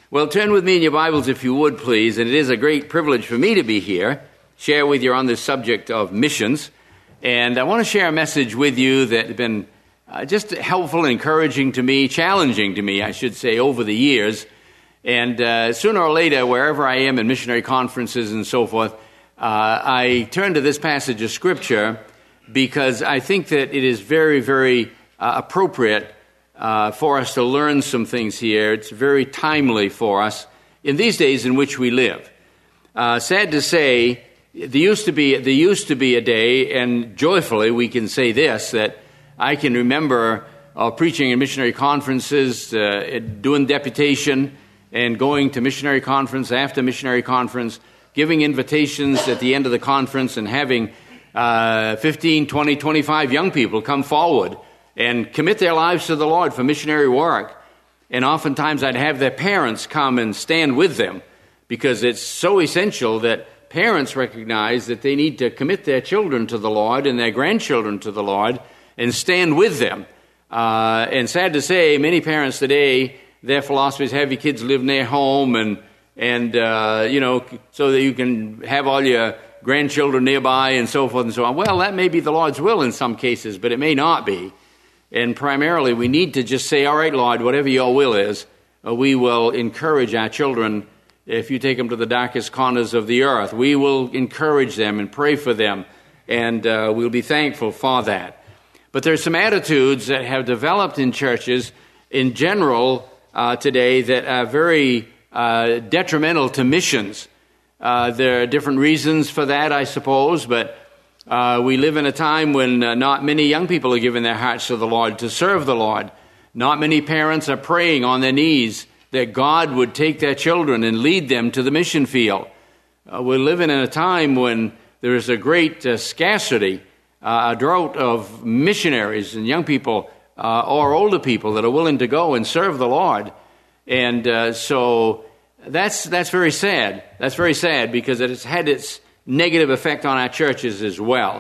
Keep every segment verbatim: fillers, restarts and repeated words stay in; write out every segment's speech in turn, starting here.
Well, turn with me in your Bibles, if you would, please. And it is a great privilege for me to be here, share with you on this subject of missions. And I want to share a message with you that has been uh, just helpful and encouraging to me, challenging to me, I should say, over the years. And uh, sooner or later, wherever I am in missionary conferences and so forth, uh, I turn to this passage of Scripture because I think that it is very, very uh, appropriate Uh, for us to learn some things here. It's very timely for us in these days in which we live. Uh, sad to say, there used to be there used to be a day, and joyfully we can say this, that I can remember uh, preaching in missionary conferences, uh, doing deputation, and going to missionary conference after missionary conference, giving invitations at the end of the conference, and having uh, fifteen, twenty, twenty-five young people come forward and commit their lives to the Lord for missionary work. And oftentimes I'd have their parents come and stand with them, because it's so essential that parents recognize that they need to commit their children to the Lord and their grandchildren to the Lord and stand with them. Uh, and sad to say, many parents today, their philosophy is have your kids live near home and, and uh, you know, so that you can have all your grandchildren nearby and so forth and so on. Well, that may be the Lord's will in some cases, but it may not be. And primarily, we need to just say, all right, Lord, whatever your will is, uh, we will encourage our children. If you take them to the darkest corners of the earth, we will encourage them and pray for them, and uh, we'll be thankful for that. But there's some attitudes that have developed in churches in general uh, today that are very uh, detrimental to missions. Uh, there are different reasons for that, I suppose, but Uh, we live in a time when uh, not many young people are giving their hearts to the Lord to serve the Lord. Not many parents are praying on their knees that God would take their children and lead them to the mission field. Uh, we're living in a time when there is a great uh, scarcity, uh, a drought of missionaries and young people uh, or older people that are willing to go and serve the Lord. And uh, so that's that's very sad. That's very sad because it has had its negative effect on our churches as well.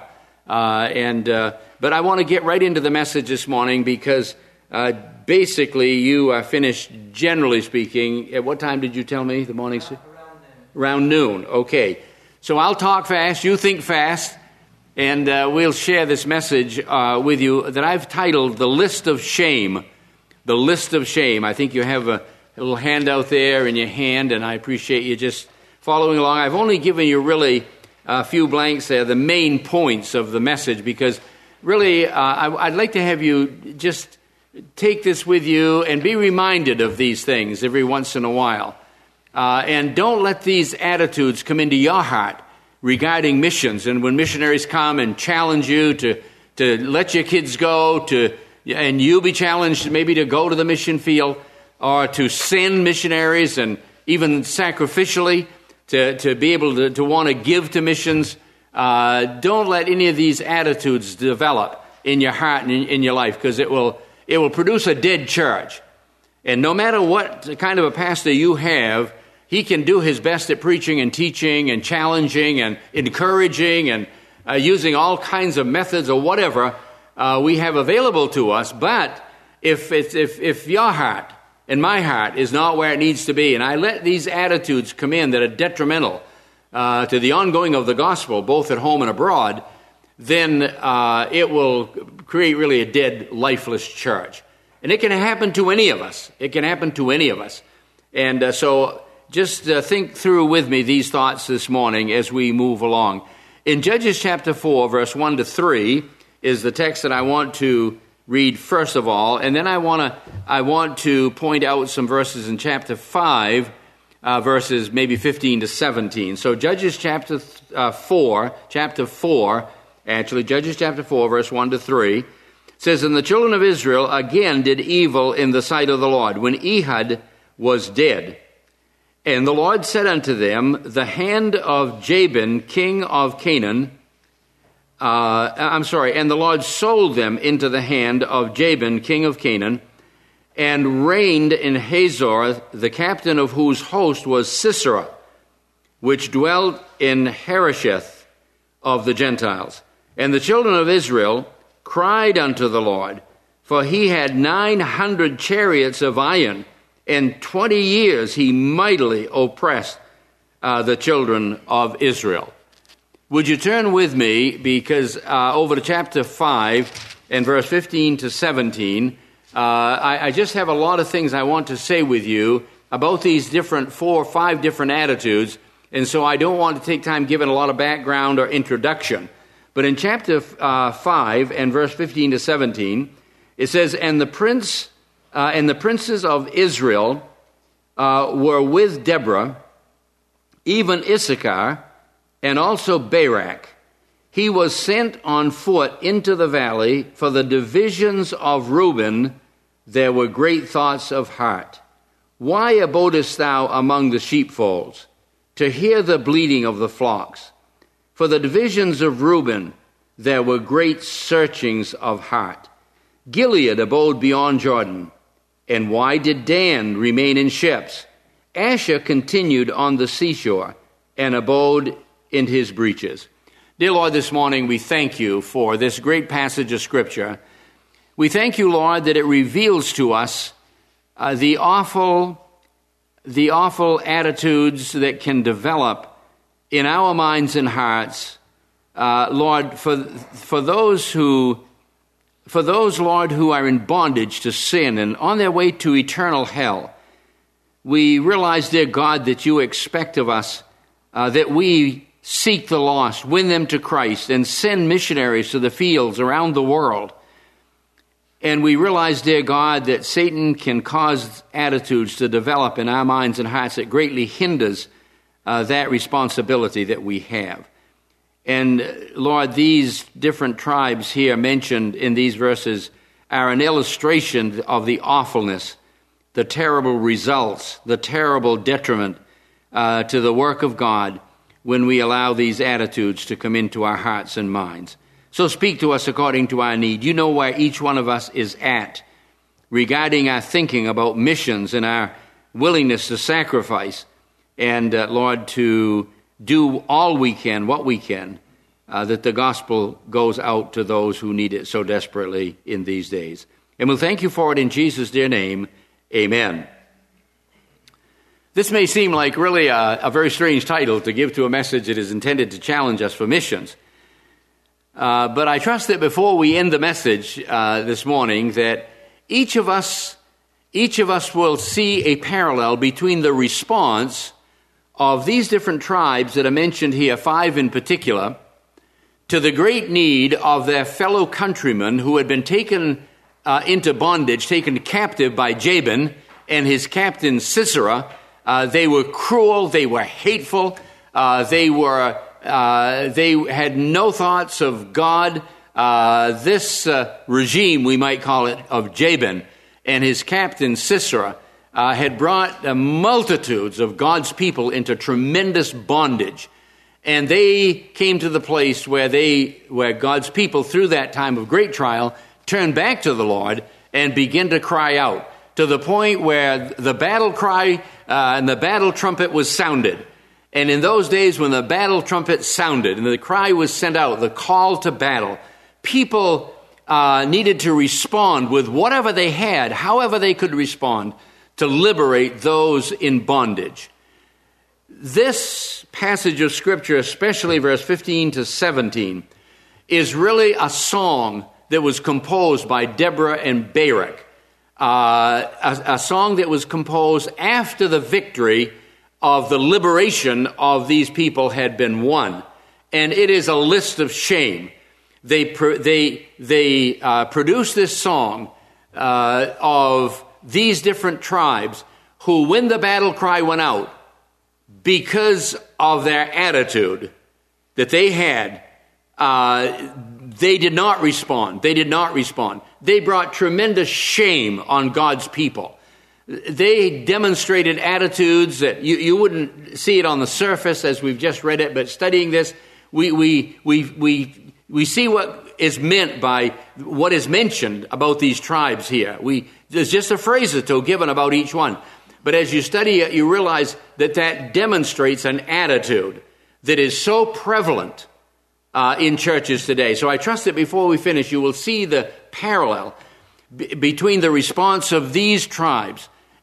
Uh, and uh, but I want to get right into the message this morning because uh, basically you are finished, generally speaking. At what time did you tell me the morning? Uh, around noon. Around noon, okay. So I'll talk fast, you think fast, and uh, we'll share this message uh, with you that I've titled The List of Shame. The List of Shame. I think you have a, a little handout there in your hand, and I appreciate you just following along. I've only given you really a few blanks there, the main points of the message, because really uh, I, I'd like to have you just take this with you and be reminded of these things every once in a while. Uh, and don't let these attitudes come into your heart regarding missions. And when missionaries come and challenge you to, to let your kids go, to and you be challenged maybe to go to the mission field or to send missionaries and even sacrificially, To, to be able to, to want to give to missions, uh, don't let any of these attitudes develop in your heart and in, in your life, because it will it will produce a dead church. And no matter what kind of a pastor you have, he can do his best at preaching and teaching and challenging and encouraging and uh, using all kinds of methods or whatever uh, we have available to us. But if it's, if if your heart and my heart is not where it needs to be, and I let these attitudes come in that are detrimental uh, to the ongoing of the gospel, both at home and abroad, then uh, it will create really a dead, lifeless church. And it can happen to any of us. It can happen to any of us. And uh, so just uh, think through with me these thoughts this morning as we move along. In Judges chapter four, verse one to three, is the text that I want to read first of all, and then I want to I want to point out some verses in chapter five, uh, verses maybe fifteen to seventeen. So Judges chapter uh, four, chapter four, actually Judges chapter four, verse one to three, says, "And the children of Israel again did evil in the sight of the Lord, when Ehud was dead. And the Lord said unto them, The hand of Jabin, king of Canaan, Uh, I'm sorry, and the Lord sold them into the hand of Jabin, king of Canaan, and reigned in Hazor, the captain of whose host was Sisera, which dwelt in Harosheth of the Gentiles. And the children of Israel cried unto the Lord, for he had nine hundred chariots of iron and twenty years he mightily oppressed uh, the children of Israel. Would you turn with me, because uh, over to chapter five and verse fifteen to seventeen, uh, I, I just have a lot of things I want to say with you about these different four or five different attitudes, and so I don't want to take time giving a lot of background or introduction. But in chapter uh, five and verse fifteen to seventeen, it says, "And the prince uh, and the princes of Israel uh, were with Deborah, even Issachar, and also Barak. He was sent on foot into the valley. For the divisions of Reuben there were great thoughts of heart. Why abodest thou among the sheepfolds, to hear the bleating of the flocks? For the divisions of Reuben there were great searchings of heart. Gilead abode beyond Jordan. And why did Dan remain in ships? Asher continued on the seashore, and abode in his breaches." Dear Lord, this morning we thank you for this great passage of Scripture. We thank you, Lord, that it reveals to us uh, the awful, the awful attitudes that can develop in our minds and hearts, uh, Lord, for for those who, for those, Lord, who are in bondage to sin and on their way to eternal hell. We realize, dear God, that you expect of us uh, that we seek the lost, win them to Christ, and send missionaries to the fields around the world. And we realize, dear God, that Satan can cause attitudes to develop in our minds and hearts that greatly hinders uh, that responsibility that we have. And Lord, these different tribes here mentioned in these verses are an illustration of the awfulness, the terrible results, the terrible detriment uh, to the work of God when we allow these attitudes to come into our hearts and minds. So speak to us according to our need. You know where each one of us is at regarding our thinking about missions and our willingness to sacrifice and, uh, Lord, to do all we can, what we can, uh, that the gospel goes out to those who need it so desperately in these days. And we'll thank you for it in Jesus' dear name. Amen. This may seem like really a, a very strange title to give to a message that is intended to challenge us for missions. Uh, but I trust that before we end the message uh, this morning, that each of us, each of us will see a parallel between the response of these different tribes that are mentioned here, five in particular, to the great need of their fellow countrymen who had been taken uh, into bondage, taken captive by Jabin and his captain Sisera. Uh, they were cruel, they were hateful, uh, they were uh, they had no thoughts of God. Uh, this uh, regime, we might call it, of Jabin and his captain Sisera uh, had brought uh, multitudes of God's people into tremendous bondage. And they came to the place where they, where God's people, through that time of great trial, turned back to the Lord and began to cry out, to the point where the battle cry uh, and the battle trumpet was sounded. And in those days when the battle trumpet sounded and the cry was sent out, the call to battle, people uh, needed to respond with whatever they had, however they could respond, to liberate those in bondage. This passage of Scripture, especially verse fifteen to seventeen, is really a song that was composed by Deborah and Barak. Uh, a, a song that was composed after the victory of the liberation of these people had been won. And it is a list of shame. They pr- they they uh, produced this song uh, of these different tribes who, when the battle cry went out, because of their attitude that they had, uh, they did not respond. They did not respond. They brought tremendous shame on God's people. They demonstrated attitudes that you, you wouldn't see it on the surface as we've just read it, but studying this, we we we we we see what is meant by what is mentioned about these tribes here. We there's just a phrase or two given about each one. But as you study it, you realize that that demonstrates an attitude that is so prevalent uh, in churches today. So I trust that before we finish, you will see the parallel b- between the response of these tribes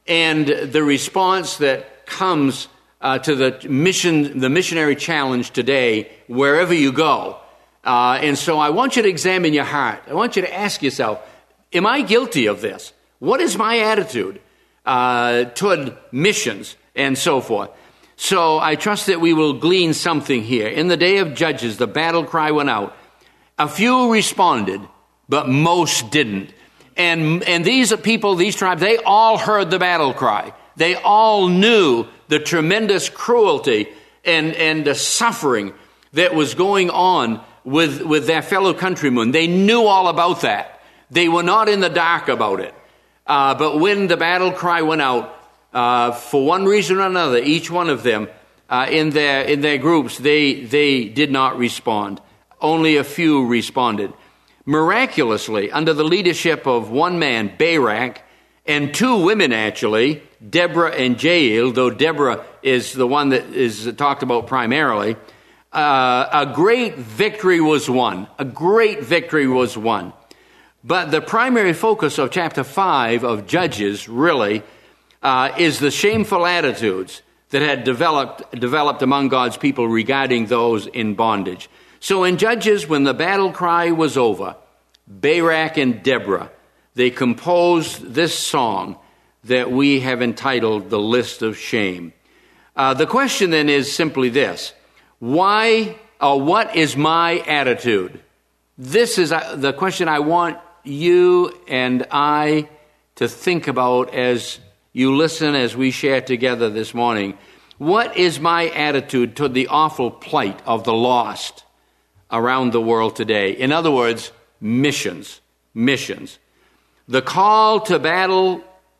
and the response that comes uh, to the mission, the missionary challenge today, wherever you go. Uh, and so I want you to examine your heart. I want you to ask yourself, am I guilty of this? What is my attitude uh, toward missions and so forth? So I trust that we will glean something here. In the day of Judges, the battle cry went out. A few responded, but most didn't. And, and these people, these tribes, they all heard the battle cry. They all knew the tremendous cruelty and, and the suffering that was going on with, with their fellow countrymen. They knew all about that. They were not in the dark about it. Uh, but when the battle cry went out, uh, for one reason or another, each one of them uh, in their in their groups, they they did not respond. Only a few responded. Miraculously, under the leadership of one man, Barak, and two women actually, Deborah and Jael, though Deborah is the one that is talked about primarily, uh, a great victory was won. A great victory was won. But the primary focus of chapter five of Judges, really, uh, is the shameful attitudes that had developed, developed among God's people regarding those in bondage. So in Judges, when the battle cry was over, Barak and Deborah, they composed this song that we have entitled The List of Shame. Uh, the question then is simply this: why or what is my attitude? This is the question I want you and I to think about as you listen, as we share together this morning. What is my attitude toward the awful plight of the lost around the world today? In other words, missions. Missions. The call to battle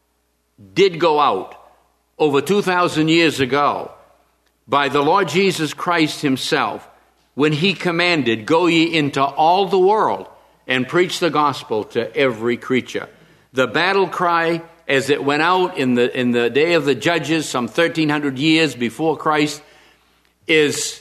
did go out over two thousand years ago by the Lord Jesus Christ himself when he commanded, "Go ye into all the world and preach the gospel to every creature." The battle cry, as it went out in the in the day of the Judges, some thirteen hundred years before Christ, is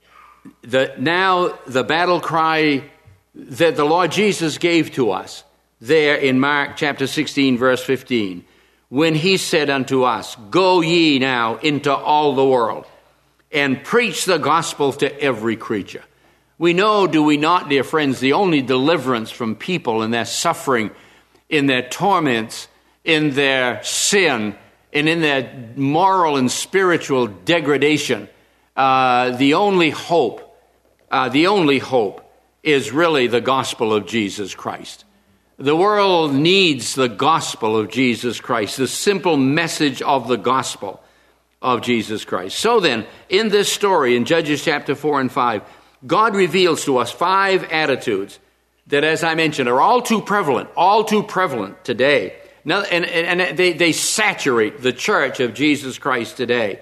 the now the battle cry that the Lord Jesus gave to us there in Mark chapter sixteen, verse fifteen, when he said unto us, "Go ye now into all the world and preach the gospel to every creature." We know, do we not, dear friends, the only deliverance from people in their suffering, in their torments, in their sin, and in their moral and spiritual degradation, uh, the only hope, uh, the only hope is really the gospel of Jesus Christ. The world needs the gospel of Jesus Christ, the simple message of the gospel of Jesus Christ. So then, in this story, in Judges chapter four and five, God reveals to us five attitudes that, as I mentioned, are all too prevalent, all too prevalent today. Now, and, and they, they saturate the church of Jesus Christ today,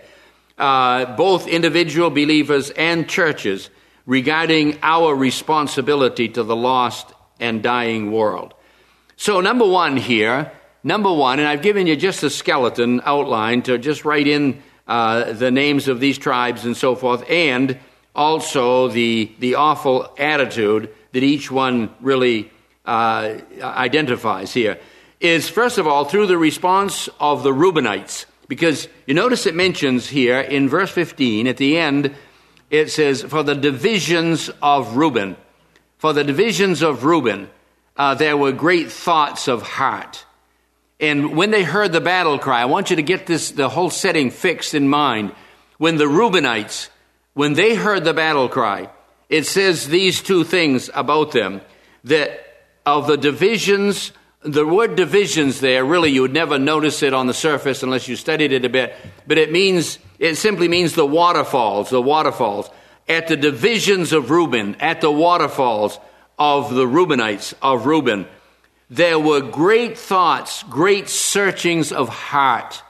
uh, both individual believers and churches, regarding our responsibility to the lost and dying world. So number one here, number one, and I've given you just a skeleton outline to just write in uh, the names of these tribes and so forth, and also the the awful attitude that each one really uh, identifies here, is first of all through the response of the Reubenites. Because you notice it mentions here in verse fifteen at the end, it says, for the divisions of Reuben. For the divisions of Reuben, uh, there were great thoughts of heart. And when they heard the battle cry, I want you to get this, the whole setting fixed in mind. When the Reubenites, when they heard the battle cry, it says these two things about them, that of the divisions, the word divisions there, really you would never notice it on the surface unless you studied it a bit, but it means, it simply means the waterfalls, the waterfalls. At the divisions of Reuben, at the waterfalls of the Reubenites of Reuben, there were great thoughts, great searchings of heart.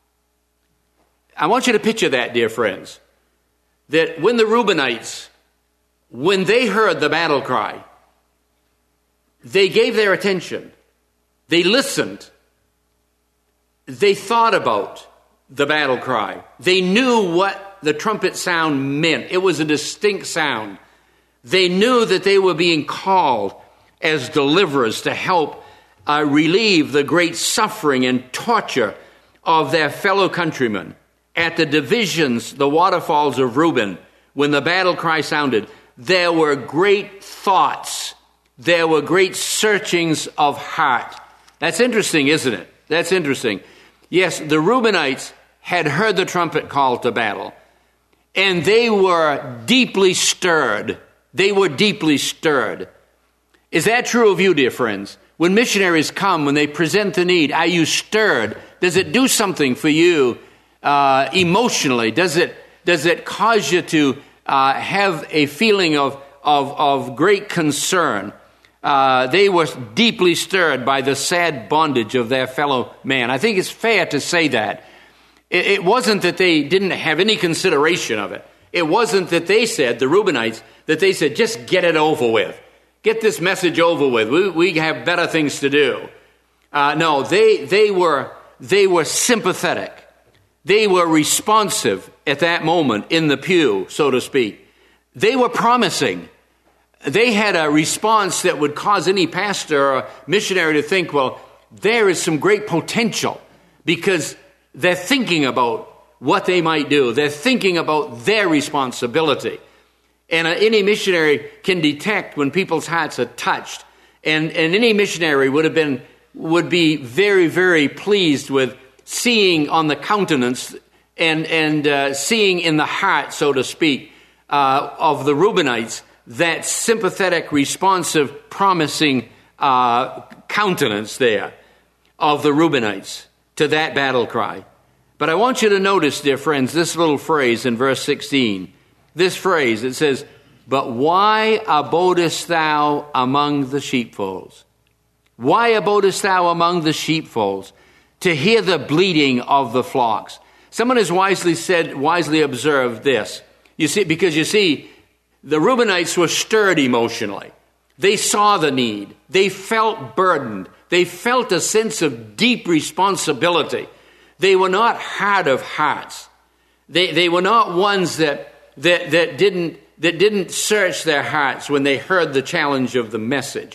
I want you to picture that, dear friends, that when the Reubenites, when they heard the battle cry, they gave their attention. They listened. They thought about the battle cry. They knew what the trumpet sound meant. It was a distinct sound. They knew that they were being called as deliverers to help uh, relieve the great suffering and torture of their fellow countrymen at the divisions, the waterfalls of Reuben, when the battle cry sounded, there were great thoughts. There were great searchings of heart. That's interesting, isn't it? That's interesting. Yes, the Reubenites had heard the trumpet call to battle, and they were deeply stirred. They were deeply stirred. Is that true of you, dear friends? When missionaries come, when they present the need, are you stirred? Does it do something for you uh, emotionally? Does it does it cause you to uh, have a feeling of of, of great concern? Uh, they were deeply stirred by the sad bondage of their fellow man. I think it's fair to say that. It, it wasn't that they didn't have any consideration of it. It wasn't that they said, the Reubenites, that they said, just get it over with. Get this message over with. We, we have better things to do. Uh, no, they they were they were sympathetic. They were responsive at that moment in the pew, so to speak. They were promising. They had a response that would cause any pastor or missionary to think, well, there is some great potential, because they're thinking about what they might do. They're thinking about their responsibility. And uh, any missionary can detect when people's hearts are touched. And, and any missionary would have been, would be very, very pleased with seeing on the countenance and, and uh, seeing in the heart, so to speak, uh, of the Reubenites, that sympathetic, responsive, promising uh, countenance there of the Reubenites to that battle cry. But I want you to notice, dear friends, this little phrase in verse sixteen. This phrase, it says, but why abodest thou among the sheepfolds? Why abodest thou among the sheepfolds? To hear the bleating of the flocks. Someone has wisely said, wisely observed this. You see, because you see, the Reubenites were stirred emotionally. They saw the need. They felt burdened. They felt a sense of deep responsibility. They were not hard of hearts. They, they were not ones that, that, that, didn't, that didn't search their hearts when they heard the challenge of the message.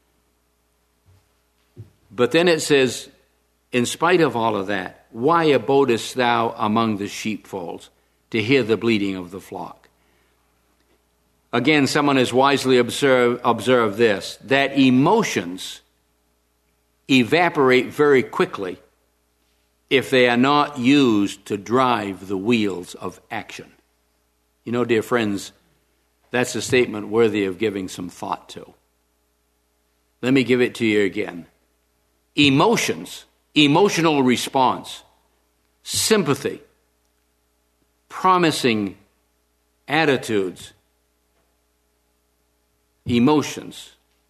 But then it says, in spite of all of that, why abodest thou among the sheepfolds to hear the bleating of the flock? Again, someone has wisely observed, observed this, that emotions evaporate very quickly if they are not used to drive the wheels of action. You know, dear friends, that's a statement worthy of giving some thought to. Let me give it to you again. Emotions, emotional response, sympathy, promising attitudes, emotions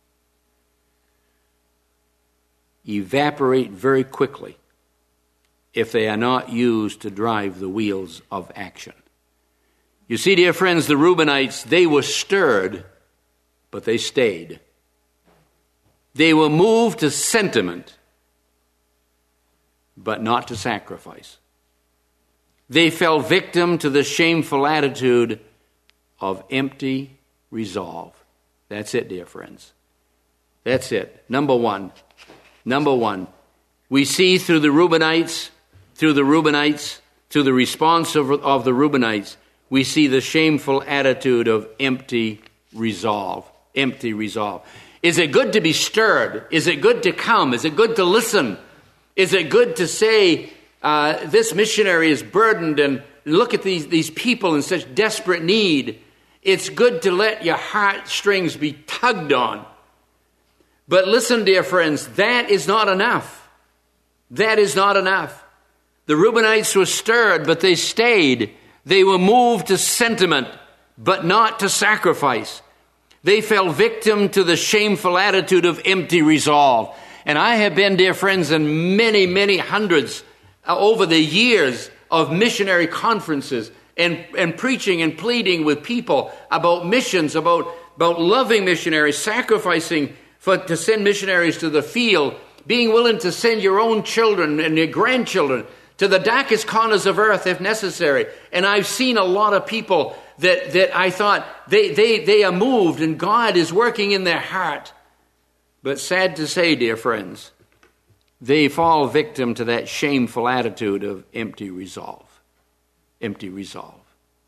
evaporate very quickly if they are not used to drive the wheels of action. You see, dear friends, the Reubenites, they were stirred, but they stayed. They were moved to sentiment, but not to sacrifice. They fell victim to the shameful attitude of empty resolve. That's it, dear friends. That's it. Number one. Number one. We see through the Reubenites, through the Reubenites, through the response of, of the Reubenites, we see the shameful attitude of empty resolve. Empty resolve. Is it good to be stirred? Is it good to come? Is it good to listen? Is it good to say, uh, this missionary is burdened and look at these, these people in such desperate need? It's good to let your heartstrings be tugged on. But listen, dear friends, that is not enough. That is not enough. The Reubenites were stirred, but they stayed. They were moved to sentiment, but not to sacrifice. They fell victim to the shameful attitude of empty resolve. And I have been, dear friends, in many, many hundreds uh, over the years of missionary conferences and, and preaching and pleading with people about missions, about, about loving missionaries, sacrificing for, to send missionaries to the field, being willing to send your own children and your grandchildren to the darkest corners of earth if necessary. And I've seen a lot of people that, that I thought they, they, they are moved and God is working in their heart. But sad to say, dear friends, they fall victim to that shameful attitude of empty resolve. Empty resolve.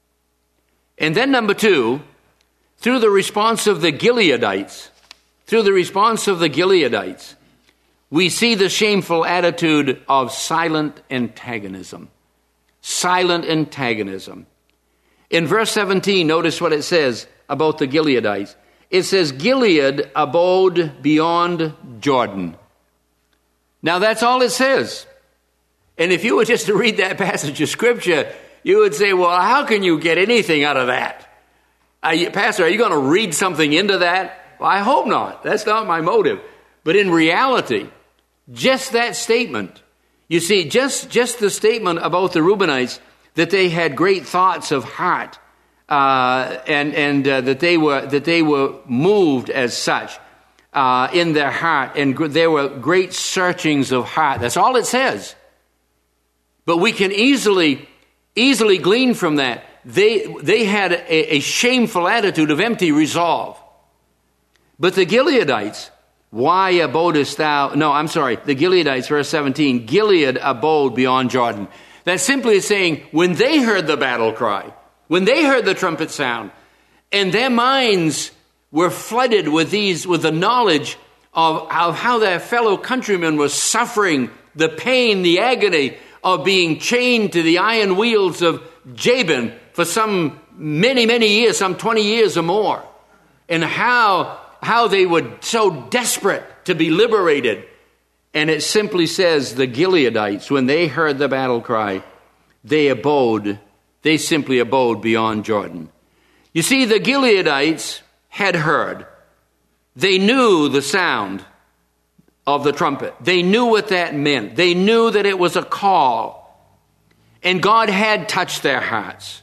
And then number two, through the response of the Gileadites, through the response of the Gileadites, we see the shameful attitude of silent antagonism. Silent antagonism. In verse seventeen, notice what it says about the Gileadites. It says, Gilead abode beyond Jordan. Now that's all it says. And if you were just to read that passage of Scripture, you would say, well, how can you get anything out of that? Are you, Pastor, are you going to read something into that? Well, I hope not. That's not my motive. But in reality, just that statement, you see, just, just the statement about the Reubenites, that they had great thoughts of heart, uh, and, and uh, that they were, that they were moved as such uh, in their heart, and gr- there were great searchings of heart. That's all it says. But we can easily, easily glean from that. They, they had a, a shameful attitude of empty resolve. But the Gileadites, why abodest thou? No, I'm sorry. The Gileadites, verse seventeen, Gilead abode beyond Jordan. That simply is saying, when they heard the battle cry, when they heard the trumpet sound, and their minds were flooded with these, with the knowledge of, of how their fellow countrymen were suffering the pain, the agony of being chained to the iron wheels of Jabin for some many, many years, some twenty years or more, and how how they were so desperate to be liberated. And it simply says the Gileadites, when they heard the battle cry, they abode, they simply abode beyond Jordan. You see, the Gileadites had heard. They knew the sound of the trumpet. They knew what that meant. They knew that it was a call. And God had touched their hearts.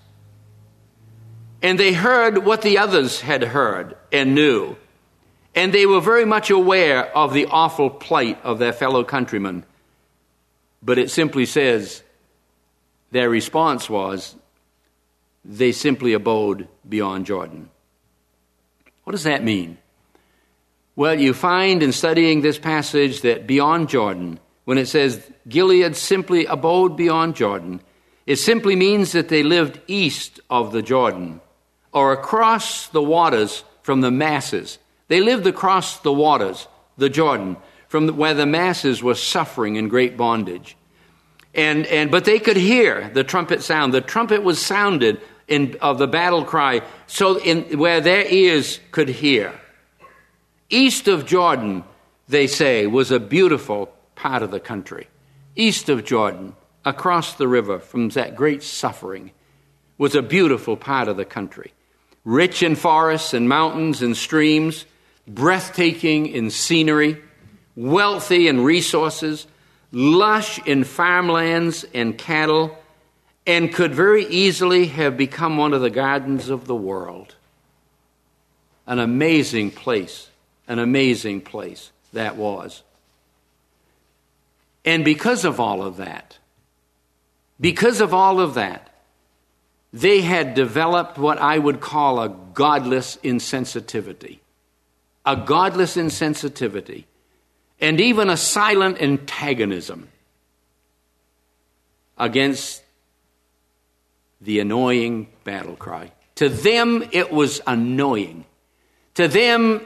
And they heard what the others had heard and knew. And they were very much aware of the awful plight of their fellow countrymen. But it simply says their response was they simply abode beyond Jordan. What does that mean? Well, you find in studying this passage that beyond Jordan, when it says Gilead simply abode beyond Jordan, it simply means that they lived east of the Jordan or across the waters from the masses. They lived across the waters, the Jordan, from where the masses were suffering in great bondage. And, and but they could hear the trumpet sound. The trumpet was sounded in, of the battle cry, so in where their ears could hear. East of Jordan, they say, was a beautiful part of the country. East of Jordan, across the river from that great suffering, was a beautiful part of the country. Rich in forests and mountains and streams, breathtaking in scenery, wealthy in resources, lush in farmlands and cattle, and could very easily have become one of the gardens of the world. An amazing place, an amazing place that was. And because of all of that, because of all of that, they had developed what I would call a godless insensitivity. A godless insensitivity. And even a silent antagonism against the annoying battle cry. To them, it was annoying. To them,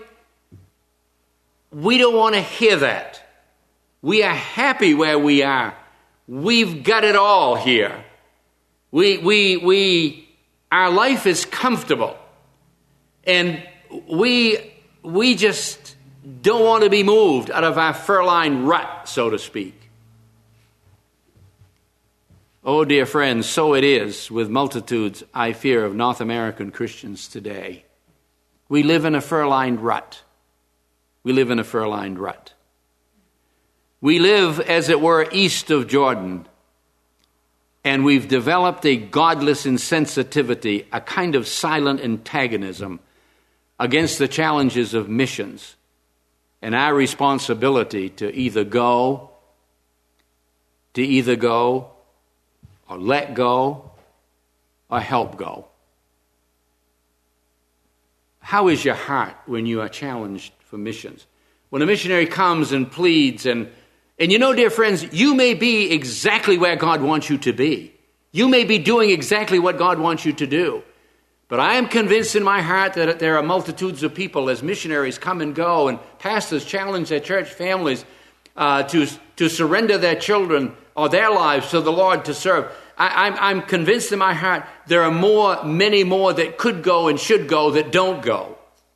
we don't want to hear that. We are happy where we are. We've got it all here. We, we, we, our life is comfortable. And we, we just don't want to be moved out of our fur-lined rut, so to speak. Oh, dear friends, so it is with multitudes, I fear, of North American Christians today. We live in a fur-lined rut. We live in a fur-lined rut. We live, as it were, east of Jordan. And we've developed a godless insensitivity, a kind of silent antagonism against the challenges of missions and our responsibility to either go, to either go, or let go, or help go. How is your heart when you are challenged for missions? When a missionary comes and pleads and And you know, dear friends, you may be exactly where God wants you to be. You may be doing exactly what God wants you to do. But I am convinced in my heart that there are multitudes of people as missionaries come and go and pastors challenge their church families uh, to, to surrender their children or their lives to the Lord to serve. I, I'm, I'm convinced in my heart there are more, many more that could go and should go that don't go.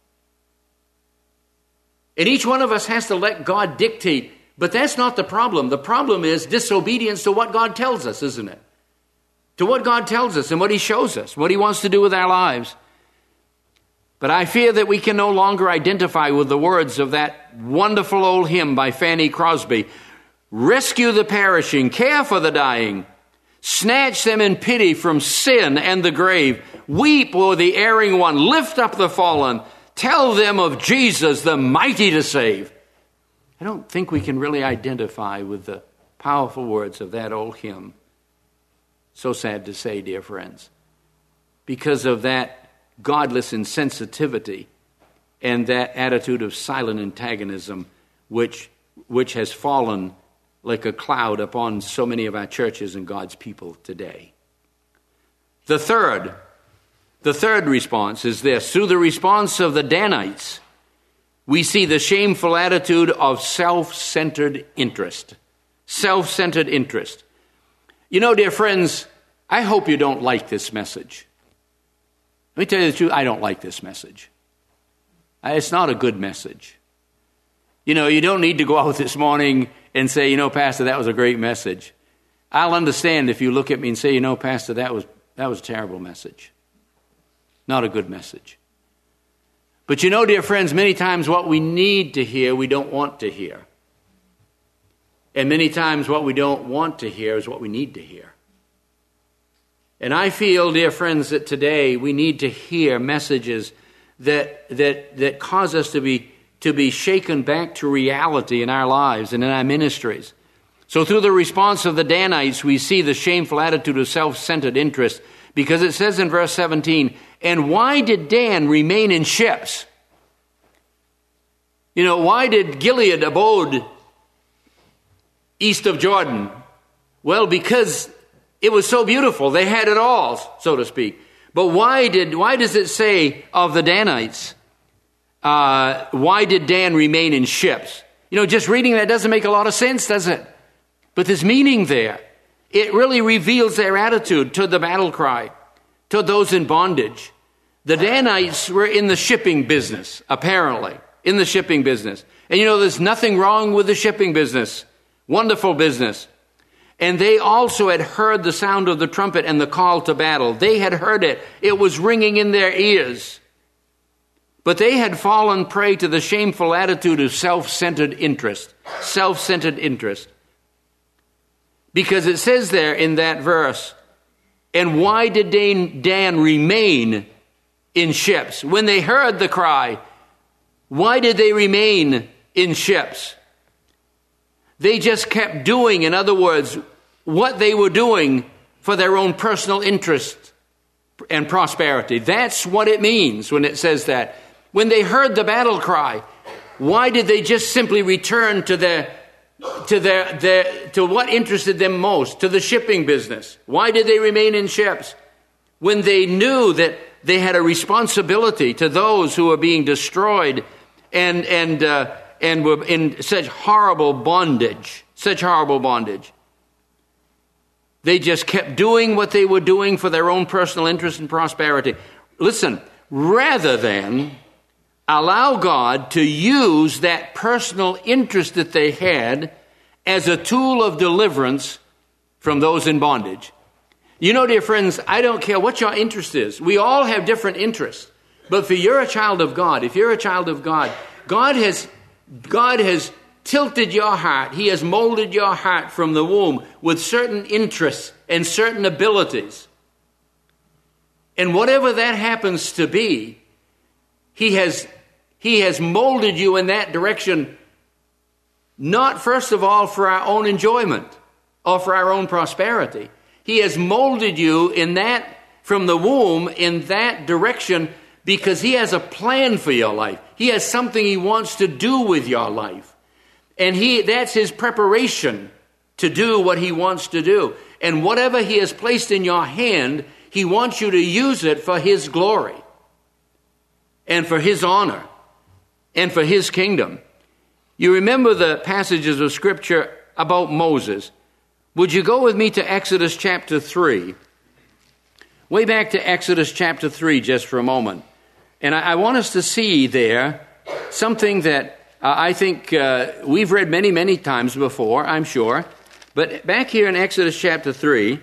And each one of us has to let God dictate. But that's not the problem. The problem is disobedience to what God tells us, isn't it? To what God tells us and what he shows us, what he wants to do with our lives. But I fear that we can no longer identify with the words of that wonderful old hymn by Fanny Crosby. Rescue the perishing, care for the dying, snatch them in pity from sin and the grave. Weep o'er the erring one, lift up the fallen, tell them of Jesus, the mighty to save. I don't think we can really identify with the powerful words of that old hymn. So sad to say, dear friends, because of that godless insensitivity and that attitude of silent antagonism which, which has fallen like a cloud upon so many of our churches and God's people today. The third, the third response is this. Through the response of the Danites, we see the shameful attitude of self-centered interest. Self-centered interest. You know, dear friends, I hope you don't like this message. Let me tell you the truth, I don't like this message. It's not a good message. You know, you don't need to go out this morning and say, you know, Pastor, that was a great message. I'll understand if you look at me and say, you know, Pastor, that was that was a terrible message. Not a good message. But you know, dear friends, many times what we need to hear, we don't want to hear. And many times what we don't want to hear is what we need to hear. And I feel, dear friends, that today we need to hear messages that that that cause us to be to be shaken back to reality in our lives and in our ministries. So through the response of the Danites, we see the shameful attitude of self-centered interest, because it says in verse seventeen, and why did Dan remain in ships? You know, why did Gilead abode east of Jordan? Well, because it was so beautiful. They had it all, so to speak. But why did why does it say of the Danites, uh, why did Dan remain in ships? You know, just reading that doesn't make a lot of sense, does it? But there's meaning there. It really reveals their attitude to the battle cry, to those in bondage. The Danites were in the shipping business, apparently, in the shipping business. And you know, there's nothing wrong with the shipping business. Wonderful business. And they also had heard the sound of the trumpet and the call to battle. They had heard it. It was ringing in their ears. But they had fallen prey to the shameful attitude of self-centered interest. Self-centered interest. Because it says there in that verse, and why did Dan, Dan remain in ships? When they heard the cry, why did they remain in ships? They just kept doing, in other words, what they were doing for their own personal interest and prosperity. That's what it means when it says that. When they heard the battle cry, why did they just simply return to their to their, their to what interested them most, to the shipping business? Why did they remain in ships? When they knew that they had a responsibility to those who were being destroyed and and uh, and were in such horrible bondage, such horrible bondage. They just kept doing what they were doing for their own personal interest and prosperity. Listen, rather than allow God to use that personal interest that they had as a tool of deliverance from those in bondage. You know, dear friends, I don't care what your interest is. We all have different interests. But if you're a child of God, if you're a child of God, God has God has tilted your heart. He has molded your heart from the womb with certain interests and certain abilities. And whatever that happens to be, He has, he has molded you in that direction, not first of all for our own enjoyment or for our own prosperity. He has molded you in that, from the womb, in that direction, because He has a plan for your life. He has something He wants to do with your life. And he that's his preparation to do what he wants to do. And whatever he has placed in your hand, he wants you to use it for his glory and for his honor and for his kingdom. You remember the passages of Scripture about Moses. Would you go with me to Exodus chapter three? Way back to Exodus chapter three just for a moment. And I, I want us to see there something that uh, I think uh, we've read many, many times before, I'm sure. But back here in Exodus chapter three,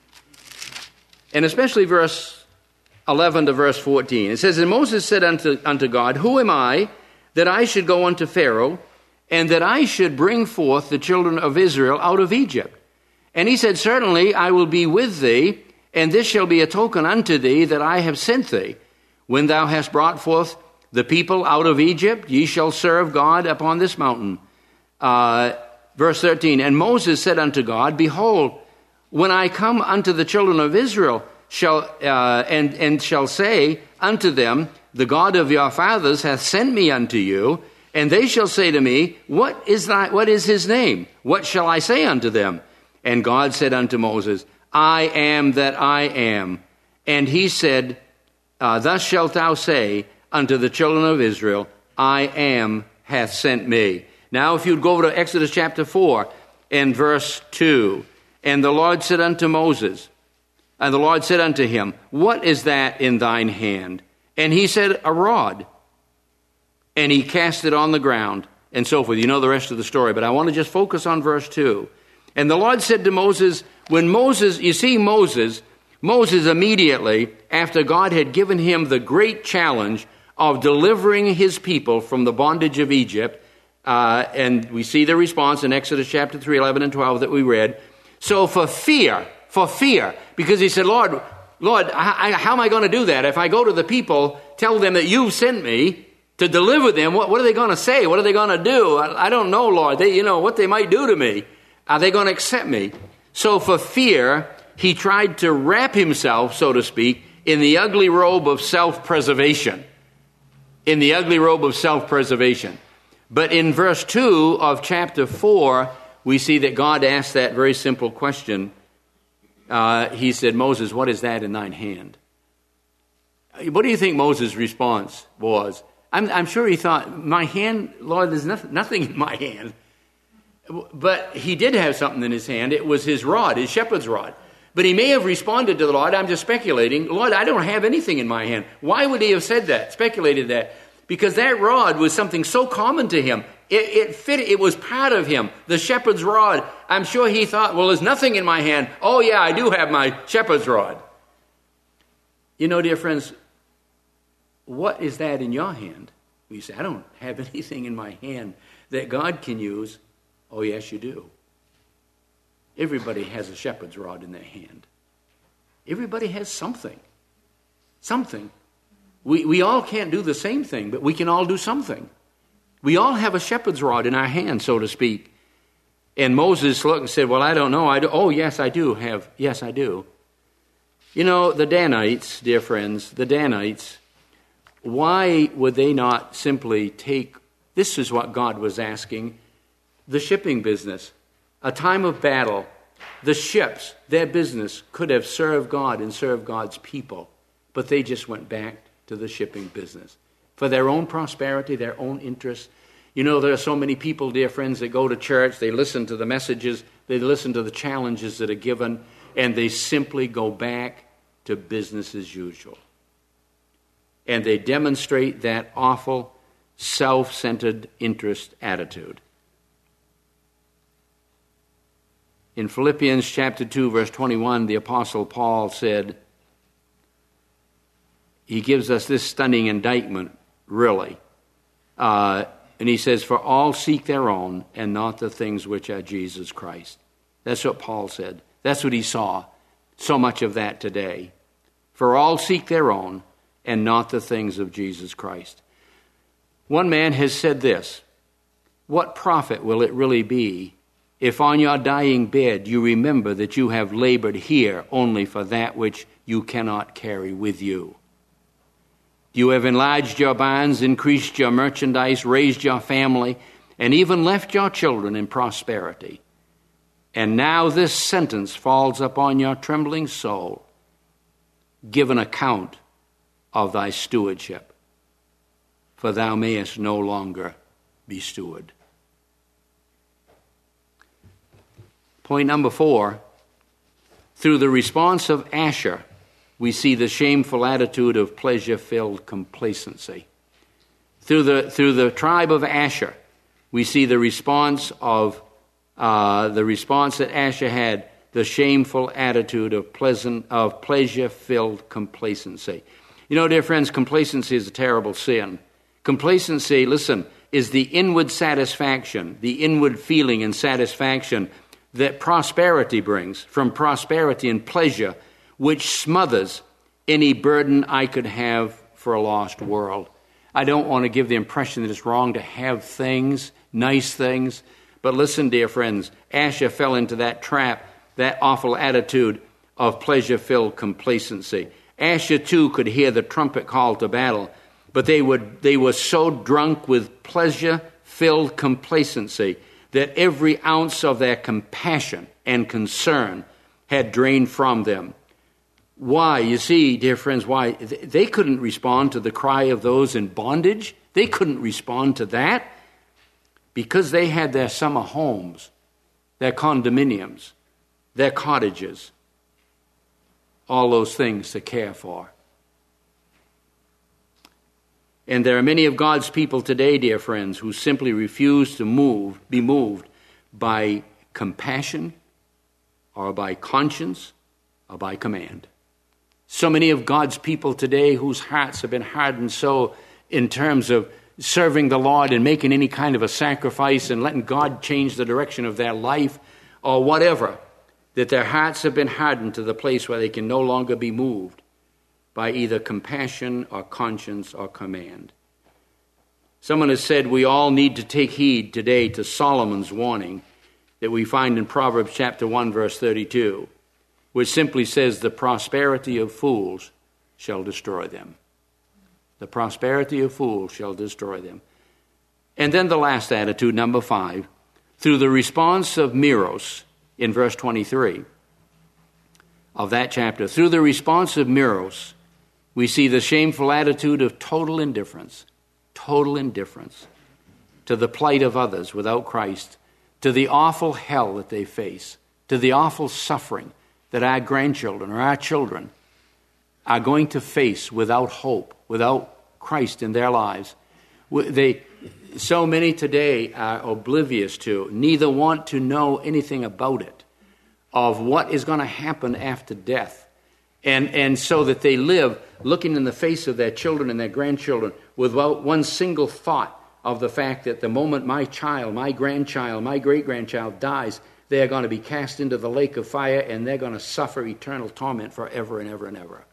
and especially verse eleven to verse fourteen, it says, And Moses said unto, unto God, Who am I that I should go unto Pharaoh, and that I should bring forth the children of Israel out of Egypt? And he said, Certainly I will be with thee, and this shall be a token unto thee that I have sent thee. When thou hast brought forth the people out of Egypt, ye shall serve God upon this mountain. Uh, verse thirteen, And Moses said unto God, Behold, when I come unto the children of Israel, shall uh, and, and shall say unto them, The God of your fathers hath sent me unto you, and they shall say to me, What is thy, what is his name? What shall I say unto them? And God said unto Moses, I am that I am. And he said, uh, Thus shalt thou say unto the children of Israel, I am hath sent me. Now if you'd go over to Exodus chapter four and verse two. And the Lord said unto Moses, and the Lord said unto him, What is that in thine hand? And he said, A rod. And he cast it on the ground, and so forth. You know the rest of the story, but I want to just focus on verse two. And the Lord said to Moses, when Moses, you see Moses, Moses immediately, after God had given him the great challenge of delivering his people from the bondage of Egypt, uh, and we see the response in Exodus chapter three, eleven and twelve that we read. So for fear, for fear, because he said, Lord, Lord, I, I, how am I going to do that? If I go to the people, tell them that you've sent me to deliver them, what, what are they going to say? What are they going to do? I, I don't know, Lord. They, you know, what they might do to me. Are they going to accept me? So for fear, he tried to wrap himself, so to speak, in the ugly robe of self-preservation. In the ugly robe of self-preservation. But in verse two of chapter four, we see that God asked that very simple question. Uh, he said, Moses, what is that in thine hand? What do you think Moses' response was? I'm, I'm sure he thought, my hand, Lord, there's nothing, nothing in my hand. But he did have something in his hand. It was his rod, his shepherd's rod. But he may have responded to the Lord, I'm just speculating, Lord, I don't have anything in my hand. Why would he have said that, speculated that? Because that rod was something so common to him. It, it fit, it was part of him, the shepherd's rod. I'm sure he thought, well, there's nothing in my hand. Oh, yeah, I do have my shepherd's rod. You know, dear friends, what is that in your hand? You say, I don't have anything in my hand that God can use. Oh, yes, you do. Everybody has a shepherd's rod in their hand. Everybody has something. Something. We, we all can't do the same thing, but we can all do something. We all have a shepherd's rod in our hand, so to speak. And Moses looked and said, well, I don't know. I do. Oh, yes, I do have. Yes, I do. You know, the Danites, dear friends, the Danites, why would they not simply take, this is what God was asking, the shipping business, a time of battle, the ships, their business could have served God and served God's people, but they just went back to the shipping business for their own prosperity, their own interests. You know, there are so many people, dear friends, that go to church, they listen to the messages, they listen to the challenges that are given, and they simply go back to business as usual. And they demonstrate that awful, self-centered interest attitude. In Philippians chapter two, verse twenty-one, the Apostle Paul said, he gives us this stunning indictment, really. Uh, and he says, for all seek their own, and not the things which are Jesus Christ. That's what Paul said. That's what he saw. So much of that today. For all seek their own, and not the things of Jesus Christ. One man has said this, what profit will it really be if on your dying bed you remember that you have labored here only for that which you cannot carry with you? You have enlarged your barns, increased your merchandise, raised your family, and even left your children in prosperity. And now this sentence falls upon your trembling soul. Give an account of thy stewardship, for thou mayest no longer be steward. Point number four, through the response of Asher, we see the shameful attitude of pleasure-filled complacency. Through the, through the tribe of Asher, we see the response of uh, the response that Asher had, the shameful attitude of pleasant of pleasure-filled complacency. You know, dear friends, complacency is a terrible sin. Complacency, listen, is the inward satisfaction, the inward feeling and satisfaction that prosperity brings, from prosperity and pleasure, which smothers any burden I could have for a lost world. I don't want to give the impression that it's wrong to have things, nice things, but listen, dear friends, Asher fell into that trap, that awful attitude of pleasure-filled complacency. Asher, too, could hear the trumpet call to battle, but they would they were so drunk with pleasure-filled complacency that every ounce of their compassion and concern had drained from them. Why? You see, dear friends, why? They couldn't respond to the cry of those in bondage. They couldn't respond to that because they had their summer homes, their condominiums, their cottages, all those things to care for. And there are many of God's people today, dear friends, who simply refuse to move, be moved by compassion or by conscience or by command. So many of God's people today whose hearts have been hardened so in terms of serving the Lord and making any kind of a sacrifice and letting God change the direction of their life or whatever, that their hearts have been hardened to the place where they can no longer be moved by either compassion or conscience or command. Someone has said we all need to take heed today to Solomon's warning that we find in Proverbs chapter one, verse thirty-two, which simply says, the prosperity of fools shall destroy them. The prosperity of fools shall destroy them. And then the last attitude, number five, through the response of Meros in verse twenty-three of that chapter, through the response of Meros, we see the shameful attitude of total indifference, total indifference to the plight of others without Christ, to the awful hell that they face, to the awful suffering that our grandchildren or our children are going to face without hope, without Christ in their lives. They, so many today are oblivious to, neither want to know anything about it, of what is going to happen after death. And, and so that they live looking in the face of their children and their grandchildren without one single thought of the fact that the moment my child, my grandchild, my great-grandchild dies, they are going to be cast into the lake of fire and they're going to suffer eternal torment forever and ever and ever.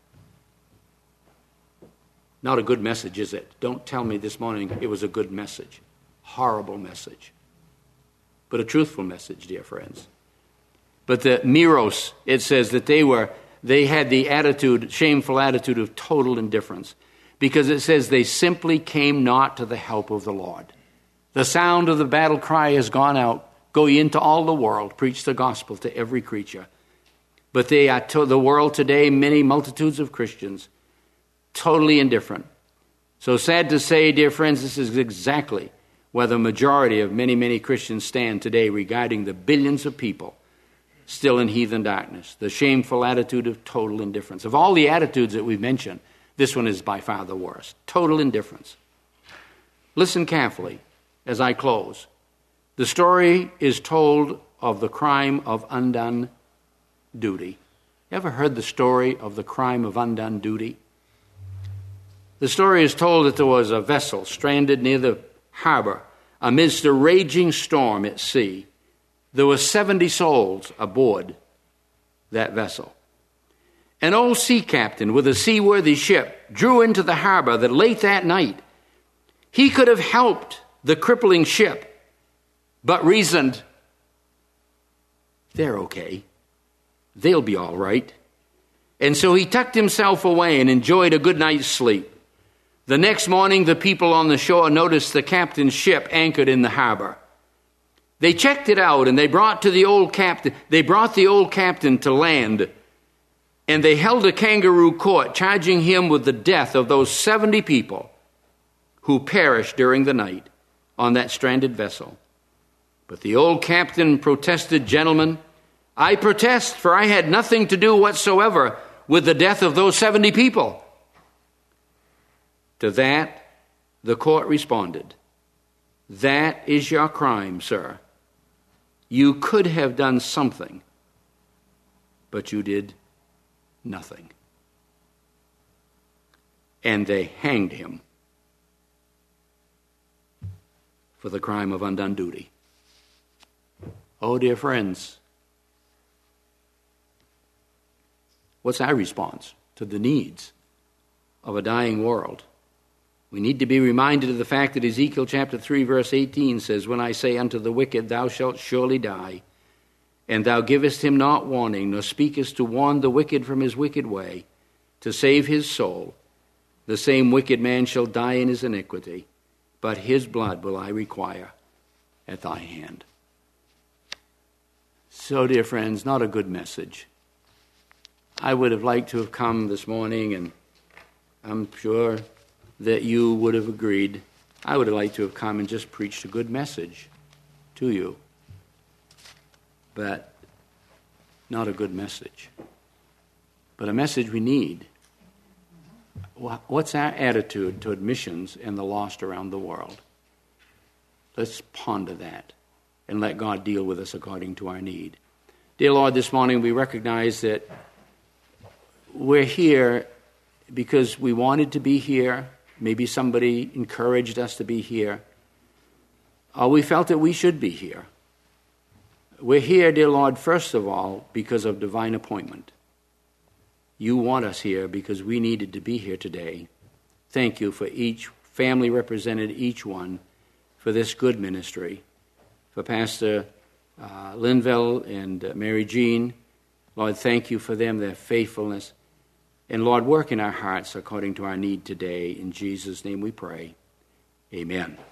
Not a good message, is it? Don't tell me this morning it was a good message. Horrible message. But a truthful message, dear friends. But the Meros, it says that they were, they had the attitude, shameful attitude of total indifference. Because it says they simply came not to the help of the Lord. The sound of the battle cry has gone out. Go ye into all the world, preach the gospel to every creature. But they are to the world today, many multitudes of Christians, totally indifferent. So sad to say, dear friends, this is exactly where the majority of many, many Christians stand today regarding the billions of people still in heathen darkness. The shameful attitude of total indifference. Of all the attitudes that we've mentioned, this one is by far the worst. Total indifference. Listen carefully as I close. The story is told of the crime of undone duty. You ever heard the story of the crime of undone duty? The story is told that there was a vessel stranded near the harbor amidst a raging storm at sea. There were seventy souls aboard that vessel. An old sea captain with a seaworthy ship drew into the harbor that late that night he could have helped the crippling ship, but reasoned, they're okay. They'll be all right. And so he tucked himself away and enjoyed a good night's sleep. The next morning, the people on the shore noticed the captain's ship anchored in the harbor. They checked it out, and they brought to the old captain. They brought the old captain to land, and they held a kangaroo court, charging him with the death of those seventy people who perished during the night on that stranded vessel. But the old captain protested, "Gentlemen, I protest, for I had nothing to do whatsoever with the death of those seventy people." To that, the court responded, "That is your crime, sir. You could have done something, but you did nothing." And they hanged him for the crime of undone duty. Oh, dear friends, what's our response to the needs of a dying world? We need to be reminded of the fact that Ezekiel chapter three, verse eighteen says, "When I say unto the wicked, thou shalt surely die, and thou givest him not warning, nor speakest to warn the wicked from his wicked way, to save his soul, the same wicked man shall die in his iniquity, but his blood will I require at thy hand." So, dear friends, not a good message. I would have liked to have come this morning, and I'm sure that you would have agreed. I would have liked to have come and just preached a good message to you. But not a good message. But a message we need. What's our attitude toward missions and the lost around the world? Let's ponder that and let God deal with us according to our need. Dear Lord, this morning we recognize that we're here because we wanted to be here. Maybe somebody encouraged us to be here. Or we felt that we should be here. We're here, dear Lord, first of all, because of divine appointment. You want us here because we needed to be here today. Thank you for each family represented, each one, for this good ministry. For Pastor uh, Linville and uh, Mary Jean, Lord, thank you for them, their faithfulness. And Lord, work in our hearts according to our need today. In Jesus' name we pray. Amen.